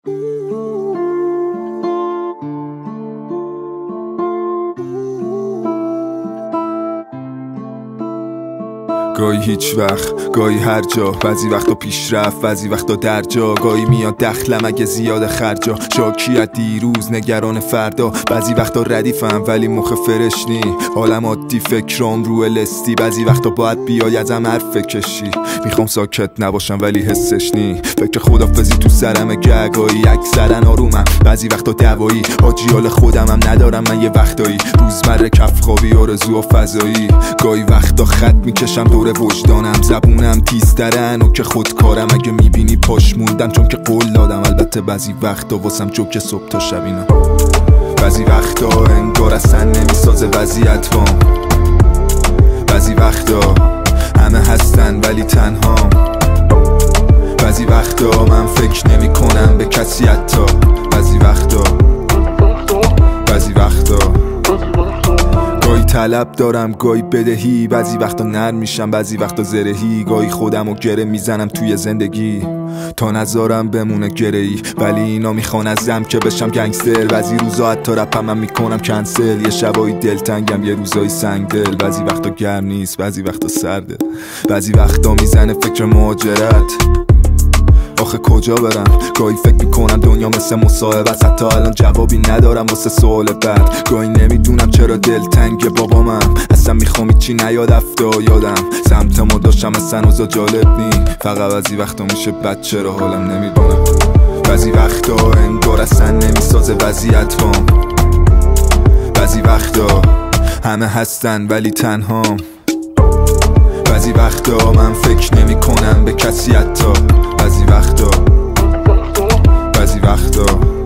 گاهی هیچ وقت، گاهی هر جا، بعضی وقتا پیشرفت، بعضی وقتا در جا. گاهی میاد دخلم اگه زیاد خرجا، شاکی از دیروز نگران فردا. بعضی وقتا ردیفم ولی مخ فرش نی، حالم عادی فکرام رو لستی. بعضی وقتا باید بیای ازم حرف کشی، میخوام ساکت نباشم ولی حسش نی. فکر خدافزی تو سرم گاهی اکثرا آرومم، بعضی وقتا دوایی. حاجیال خودمم ندارم من یه وقتایی، روزمره کف خوابی آرزو و فضایی. گاهی وقتا خط میکشم دور وجدانم، زبونم تیزترن و که خودکارم. اگه میبینی پاش موندم چون که قول دادم. البته بعضی وقتا واسم جوک صبح تا شب اینا. بعضی وقتا انگار اصلا نمیسازه وضعیت وام، بعضی وقتا همه هستن ولی تنهام. بعضی وقتا من فکر نمی کنم به کسی حتی. بعضی وقتا گاهی طلب دارم گاهی بدهی، بعضی وقتا نرم میشم بعضی وقتا زرهی. گاهی خودمو گره میزنم توی زندگی تا نذارم بمونه گرهی، ولی اینا میخوان ازم که بشم گنگستر. بعضی روزا حتی رپم من میکنم کنسل، یه شبایی دلتنگم یه روزایی سنگ دل. بعضی وقتا گرم نیست بعضی وقتا سرده، بعضی وقتا میزنه فکر مهاجرت. آخه کجا برم؟ گاهی فکر میکنم دنیا مثل مصاحبه است، حتی الان جوابی ندارم واسه سوال بعد. گاهی نمیدونم چرا دلتنگ بابامم، اصلا میخوام چی نیاد افتا یادم. سمت ما داشتم اصلا اوضاع جالب نی، فقط بعضی وقتا میشه بد چرا حالم نمیدونم. بعضی وقتا انگار اصلا نمیسازه وضعیت وام، بعضی وقتا همه هستن ولی تنهام. بعضی وقتا من فکر نمی کنم به کسی حتی. بعضی وقتا